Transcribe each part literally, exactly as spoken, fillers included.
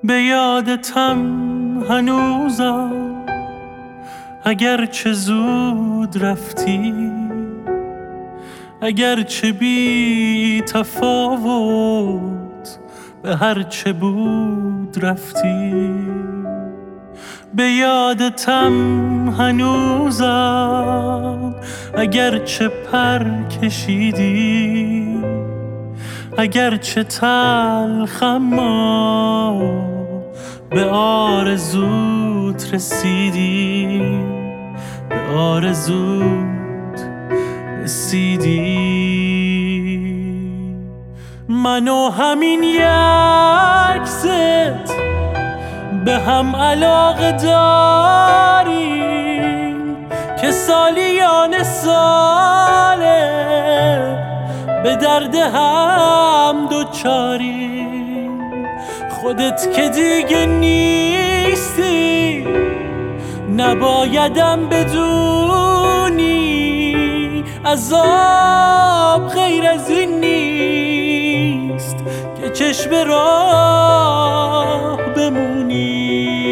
به یادتم هنوزم اگرچه زود رفتی، اگرچه بی تفاوت به هرچه بود رفتی. به یادتم هنوزم اگرچه پر کشیدی، اگرچه تلخ اما به آرزوت رسیدی، به آرزوت رسیدی. من و همین یک ست به هم علاقه داریم که سالیان ساله به درد هم دوچاریم. خودت که دیگه نیستی نبایدم بدونی، عذاب غیر از این نیست که چشم راه بمونی.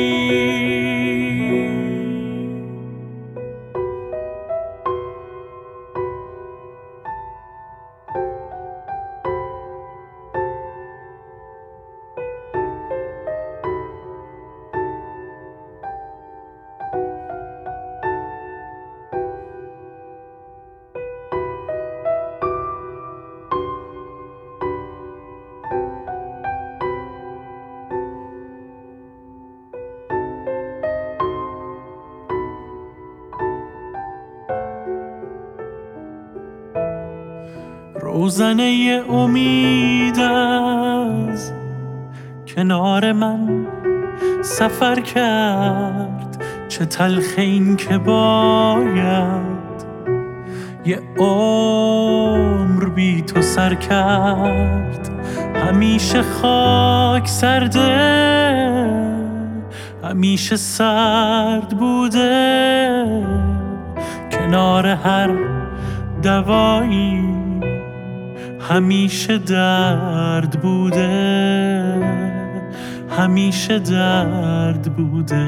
روزنه امید از کنار من سفر کرد، چه تلخ این که باید یه عمر بی تو سر کرد. همیشه خاک سرده، همیشه سرد بوده، کنار هر دوایی همیشه درد بوده، همیشه درد بوده.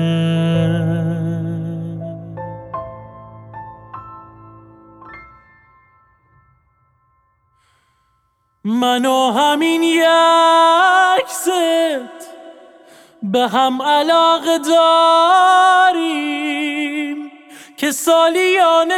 من و همین یک ست به هم علاقه داریم که سالیان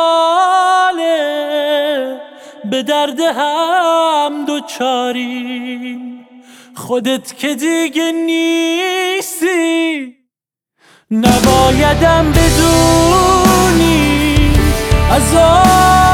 ساله به درد هم دوچاریم. خودت که دیگه نیستی نبایدم بدونی، عذاب